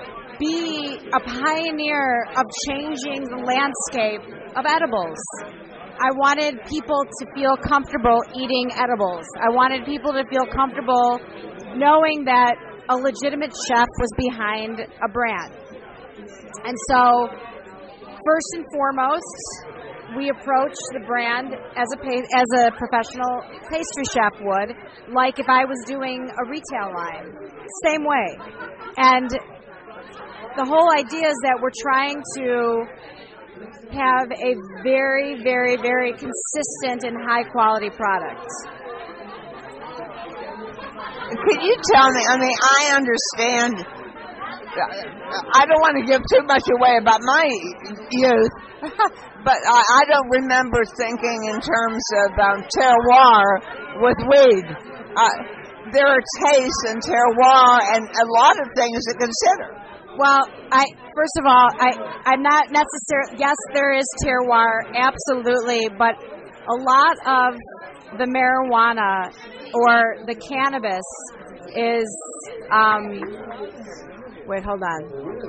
be a pioneer of changing the landscape of edibles. I wanted people to feel comfortable eating edibles. I wanted people to feel comfortable knowing that a legitimate chef was behind a brand. And so, first and foremost, we approach the brand as a pa- as a professional pastry chef would, like if I was doing a retail line. Same way. And the whole idea is that we're trying to have a very, very, very consistent and high-quality product. Could you tell me, I mean, I understand, I don't want to give too much away about my youth, but I, I don't remember thinking in terms of um, terroir with weed. Uh, there are tastes and terroir and a lot of things to consider. Well, I first of all, I, I'm not necessarily, yes, there is terroir, absolutely, but a lot of the marijuana or the cannabis is, um, wait, hold on.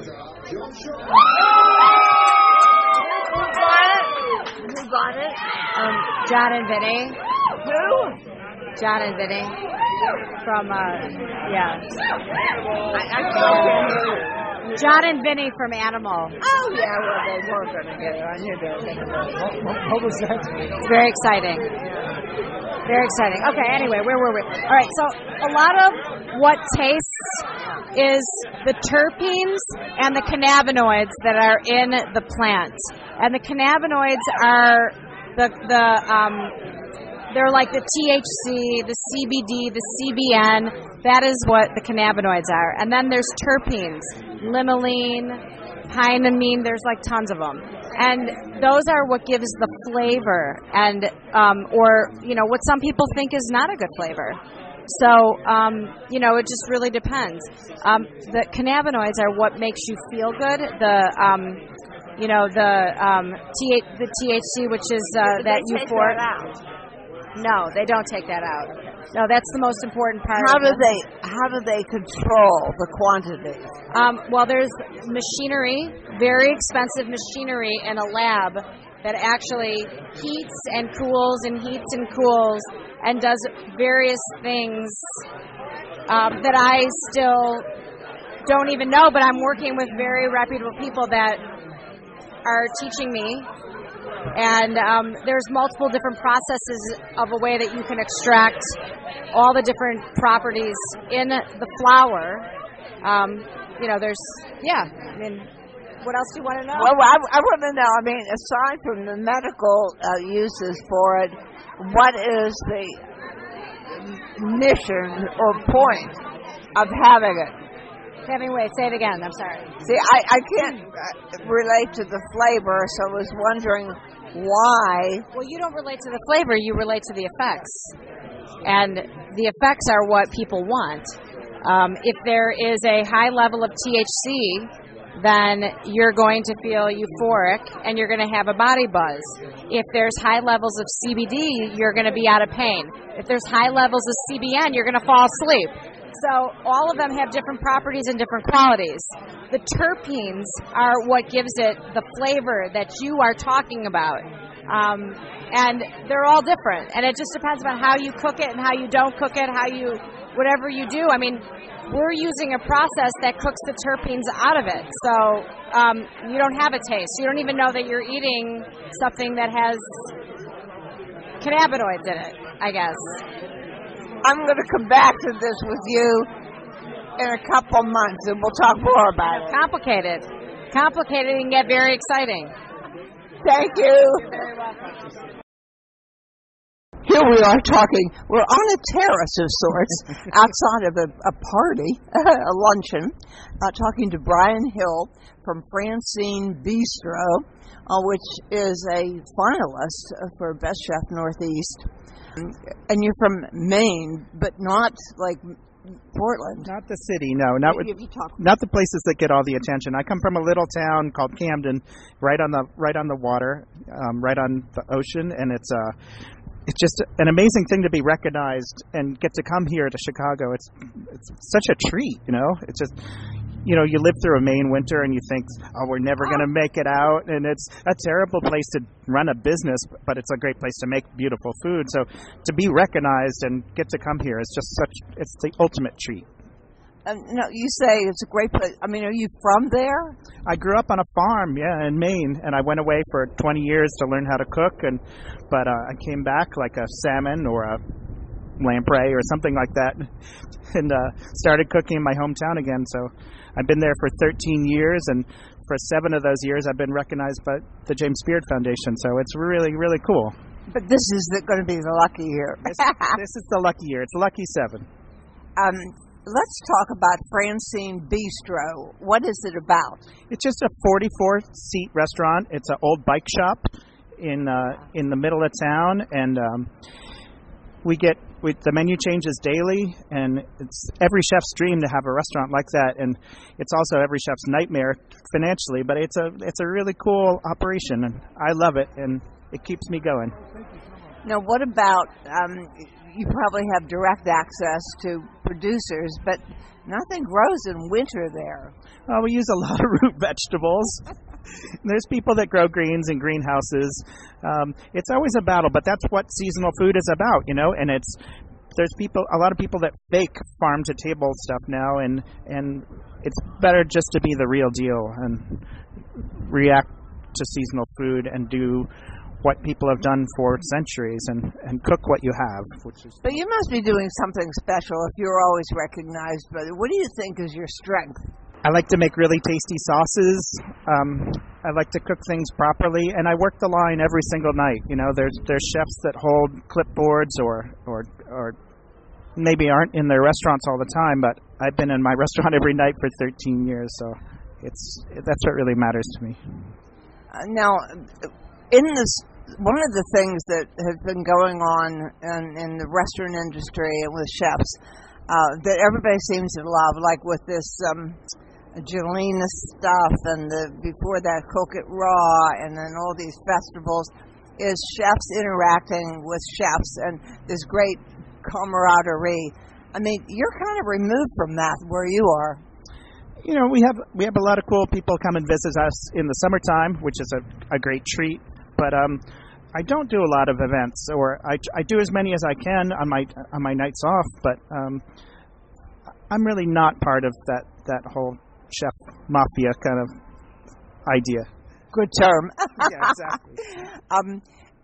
Who got it? Um, John and Vinny. Who? John and Vinny. From, uh, yeah. I, I can't hear you. John and Vinny from Animal. Oh, yeah, well, they were going to get it. I knew they were going to get it. What, what was that? It's very exciting. Very exciting. Okay, anyway, where were we? All right, so a lot of what tastes is the terpenes and the cannabinoids that are in the plant. And the cannabinoids are the, the um, they're like the T H C, the C B D, the C B N. That is what the cannabinoids are. And then there's terpenes, limonene, pinamine. There's like tons of them. And those are what gives the flavor and, um, or, you know, what some people think is not a good flavor. So, um, you know, it just really depends. Um, the cannabinoids are what makes you feel good. The, um, you know, the um, T- the T H C, which is uh, that euphoric. No, they don't take that out. No, that's the most important part. How of do it. they how do they control the quantity? Um, well, there's machinery, very expensive machinery in a lab that actually heats and cools and heats and cools and does various things um, that I still don't even know, but I'm working with very reputable people that are teaching me. And um, there's multiple different processes of a way that you can extract all the different properties in the flour. Um, you know, there's, yeah, I mean, what else do you want to know? Well, I, I want to know, I mean, aside from the medical uh, uses for it, what is the mission or point of having it? Having, wait, say it again, I'm sorry. See, I, I can't relate to the flavor, so I was wondering why. Well, you don't relate to the flavor, you relate to the effects. And the effects are what people want. Um, if there is a high level of T H C, then you're going to feel euphoric and you're going to have a body buzz. If there's high levels of C B D, you're going to be out of pain. If there's high levels of C B N, you're going to fall asleep. So all of them have different properties and different qualities. The terpenes are what gives it the flavor that you are talking about. Um, and they're all different. And it just depends on how you cook it and how you don't cook it, how you, whatever you do. I mean, we're using a process that cooks the terpenes out of it. So um, you don't have a taste. You don't even know that you're eating something that has cannabinoids in it, I guess. I'm going to come back to this with you in a couple months, and we'll talk more about it. Complicated. Complicated and get very exciting. Thank you. You're very welcome. Here we are talking. We're on a terrace of sorts outside of a, a party, a luncheon, uh, talking to Brian Hill from Francine Bistro, uh, which is a finalist for Best Chef Northeast. And you're from Maine, but not like Portland. Not the city, no. Not with, not the places that get all the attention. I come from a little town called Camden, right on the right on the water, um, right on the ocean, and it's a. Uh, It's just an amazing thing to be recognized and get to come here to Chicago. It's it's such a treat, you know. It's just you know, you live through a Maine winter and you think, oh, we're never going to make it out. And it's a terrible place to run a business, but it's a great place to make beautiful food. So to be recognized and get to come here is just such, it's the ultimate treat. Um, no, you say it's a great place. I mean, are you from there? I grew up on a farm, yeah, in Maine, and I went away for twenty years to learn how to cook. And but uh, I came back like a salmon or a lamprey or something like that, and uh, started cooking in my hometown again. So I've been there for thirteen years, and for seven of those years, I've been recognized by the James Beard Foundation. So it's really, really cool. But this is going to be the lucky year. this, this is the lucky year. It's lucky seven. Um. Let's talk about Francine Bistro. What is it about? It's just a forty-four seat restaurant. It's an old bike shop in uh, in the middle of town, and um, we get we, the menu changes daily, and it's every chef's dream to have a restaurant like that, and it's also every chef's nightmare financially. But it's a it's a really cool operation, and I love it, and it keeps me going. Now, what about, um, you probably have direct access to producers, but nothing grows in winter there. Well, we use a lot of root vegetables. There's people that grow greens in greenhouses. Um, it's always a battle, but that's what seasonal food is about, you know, and it's, there's people, a lot of people that fake farm-to-table stuff now, and, and it's better just to be the real deal and react to seasonal food and do what people have done for centuries and, and cook what you have. Which is. But you must be doing something special if you're always recognized. But what do you think is your strength? I like to make really tasty sauces. Um, I like to cook things properly, and I work the line every single night. You know, there's there's chefs that hold clipboards or or or maybe aren't in their restaurants all the time, but I've been in my restaurant every night for thirteen years, so it's that's what really matters to me. Uh, now, in this. One of the things that has been going on in, in the restaurant industry and with chefs uh, that everybody seems to love, like with this um, Jelena stuff and the before that Cook It Raw and then all these festivals, is chefs interacting with chefs and this great camaraderie. I mean, you're kind of removed from that where you are. You know, we have we have a lot of cool people come and visit us in the summertime, which is a, a great treat. But um, I don't do a lot of events, or I, I do as many as I can on my on my nights off. But um, I'm really not part of that, that whole chef mafia kind of idea. Good term. Yeah, exactly. um,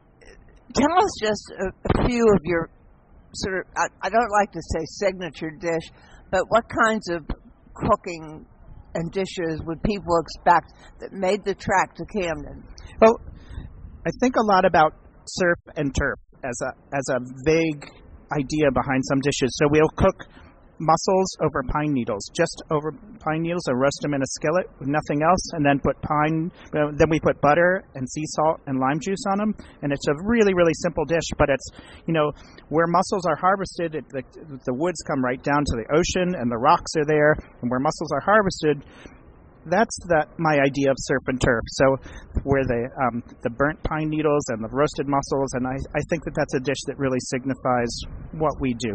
tell us just a, a few of your sort of, I, I don't like to say signature dish, but what kinds of cooking and dishes would people expect that made the trek to Camden? Well, I think a lot about surf and turf as a as a vague idea behind some dishes. So we'll cook mussels over pine needles, just over pine needles, and roast them in a skillet with nothing else, and then put pine. Uh, then we put butter and sea salt and lime juice on them, and it's a really really simple dish. But it's, you know, where mussels are harvested, it, the, the woods come right down to the ocean, and the rocks are there, and where mussels are harvested. That's that my idea of surf and turf. So where the um, the burnt pine needles and the roasted mussels, and I, I think that that's a dish that really signifies what we do.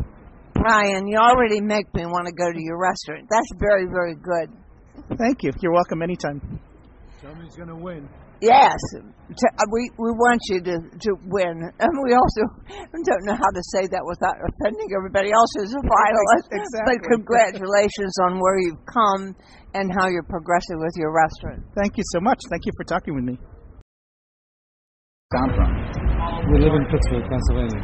Brian, you already make me want to go to your restaurant. That's very, very good. Thank you. You're welcome anytime. Somebody's going to win. Yes. We we want you to, to win. And we also don't know how to say that without offending everybody else who's a finalist. Exactly. But congratulations on where you've come and how you're progressing with your restaurant. Thank you so much. Thank you for talking with me. I'm from? We live in Pittsburgh, Pennsylvania.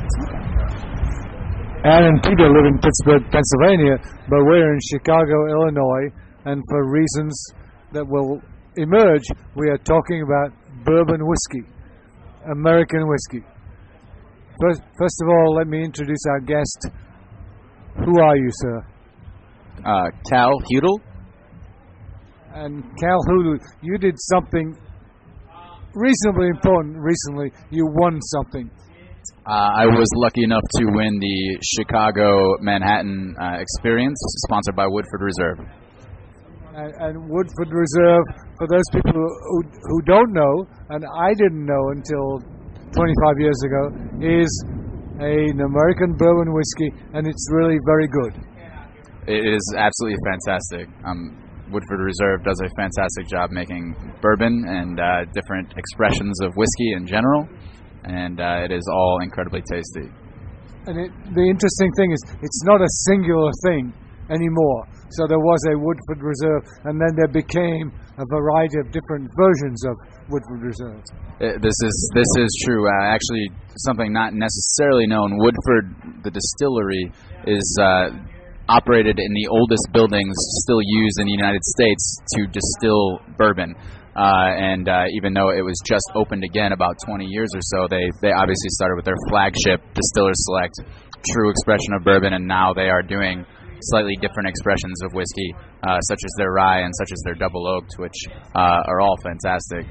Ann and Peter live in Pittsburgh, Pennsylvania, but we're in Chicago, Illinois, and for reasons that will emerge, we are talking about bourbon whiskey, American whiskey. First, first of all, let me introduce our guest. Who are you, sir? Uh, Cal Hudel. And Cal Hudel, you did something reasonably important recently. You won something. Uh, I was lucky enough to win the Chicago Manhattan uh, Experience, sponsored by Woodford Reserve. And, and Woodford Reserve, for those people who, who don't know, and I didn't know until twenty-five years ago, is an American bourbon whiskey, and it's really very good. It is absolutely fantastic. I'm Woodford Reserve does a fantastic job making bourbon and uh, different expressions of whiskey in general, and uh, it is all incredibly tasty. And it, the interesting thing is, it's not a singular thing anymore. So there was a Woodford Reserve, and then there became a variety of different versions of Woodford Reserve. Uh, this is this is true. Uh, actually, something not necessarily known. Woodford, the distillery, is uh, operated in the oldest buildings still used in the United States to distill bourbon. Uh, and uh, even though it was just opened again about twenty years or so, they, they obviously started with their flagship Distiller Select, true expression of bourbon, and now they are doing slightly different expressions of whiskey, uh, such as their rye and such as their double oaked, which uh, are all fantastic.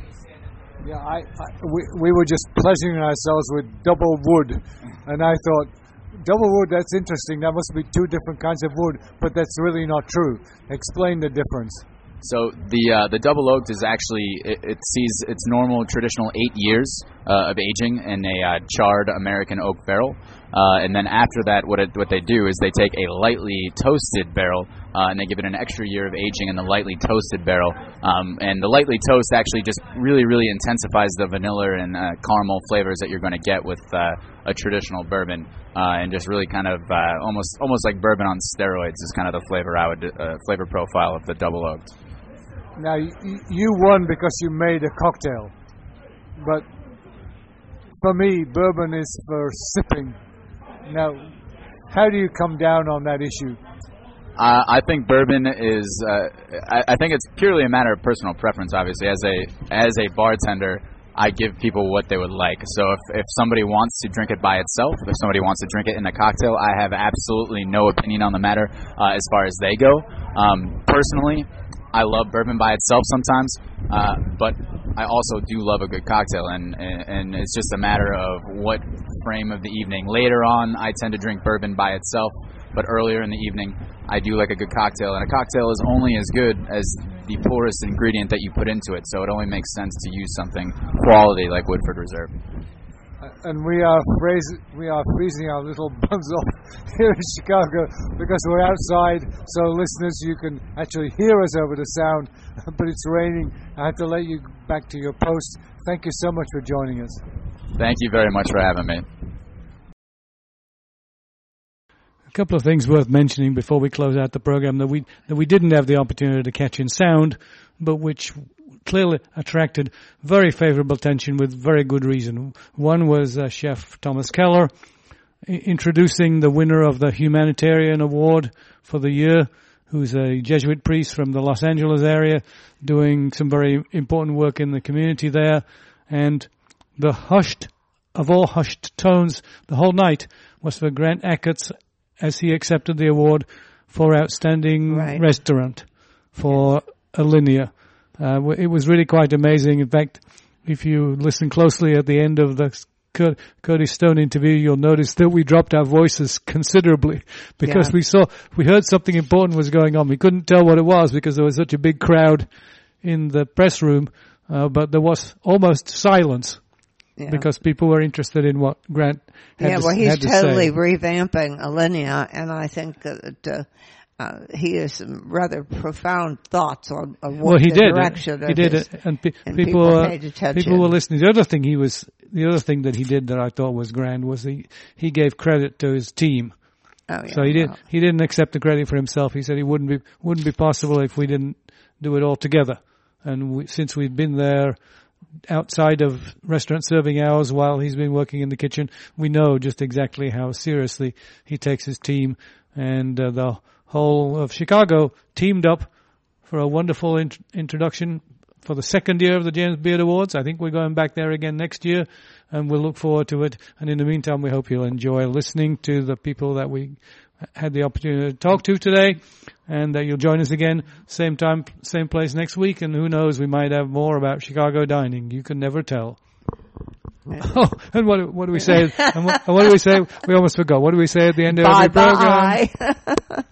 Yeah, I, I we, we were just pleasuring ourselves with double wood, and I thought, double wood, that's interesting. That must be two different kinds of wood, but that's really not true. Explain the difference. So the uh, the double oaked is actually, it, it sees its normal traditional eight years uh, of aging in a uh, charred American oak barrel, uh, and then after that, what it, what they do is they take a lightly toasted barrel uh, and they give it an extra year of aging in the lightly toasted barrel, um, and the lightly toast actually just really really intensifies the vanilla and uh, caramel flavors that you're going to get with uh, a traditional bourbon, uh, and just really kind of uh, almost almost like bourbon on steroids is kind of the flavor I would uh, flavor profile of the double oaked. Now, you won because you made a cocktail, but for me, bourbon is for sipping. Now, how do you come down on that issue? Uh, I think bourbon is, uh, I, I think it's purely a matter of personal preference, obviously. As a as a bartender, I give people what they would like. So if, if somebody wants to drink it by itself, if somebody wants to drink it in a cocktail, I have absolutely no opinion on the matter uh, as far as they go. Um, personally, I love bourbon by itself sometimes, uh, but I also do love a good cocktail, and, and and it's just a matter of what frame of the evening. Later on, I tend to drink bourbon by itself, but earlier in the evening, I do like a good cocktail, and a cocktail is only as good as the poorest ingredient that you put into it, so it only makes sense to use something quality like Woodford Reserve. And we are freezing, we are freezing our little buns off here in Chicago because we're outside. So listeners, you can actually hear us over the sound, but it's raining. I have to let you back to your post. Thank you so much for joining us. Thank you very much for having me. A couple of things worth mentioning before we close out the program that we that we didn't have the opportunity to catch in sound, but which clearly attracted very favorable attention with very good reason. One was uh, Chef Thomas Keller I- introducing the winner of the Humanitarian Award for the year, who's a Jesuit priest from the Los Angeles area, doing some very important work in the community there. And the hushed, of all hushed tones, the whole night was for Grant Achatz as he accepted the award for Outstanding right. Restaurant for Alinea. Uh, it was really quite amazing. In fact, if you listen closely at the end of the Cur- Curtis Stone interview, you'll notice that we dropped our voices considerably because yeah. we saw, we heard something important was going on. We couldn't tell what it was because there was such a big crowd in the press room, uh, but there was almost silence yeah. because people were interested in what Grant had yeah, to, well, he's had to totally say. revamping Alinea, and I think that uh, Uh, he has some rather profound thoughts on, on what well, he the did. direction He of did his, it, and, pe- and people people, uh, paid attention. people were listening. The other thing he was, the other thing that he did that I thought was grand was he he gave credit to his team. Oh, yeah, so he did. wow. He didn't accept the credit for himself. He said he wouldn't be wouldn't be possible if we didn't do it all together. And we, since we've been there outside of restaurant serving hours while he's been working in the kitchen, we know just exactly how seriously he takes his team, and uh, the whole of Chicago teamed up for a wonderful int- introduction for the second year of the James Beard Awards. I think we're going back there again next year, and we'll look forward to it. And in the meantime, we hope you'll enjoy listening to the people that we had the opportunity to talk to today, and that you'll join us again, same time, same place next week. And who knows, we might have more about Chicago dining. You can never tell. Oh, and what, what do we say? And what, and what do we say? We almost forgot. What do we say at the end of every program? Bye-bye.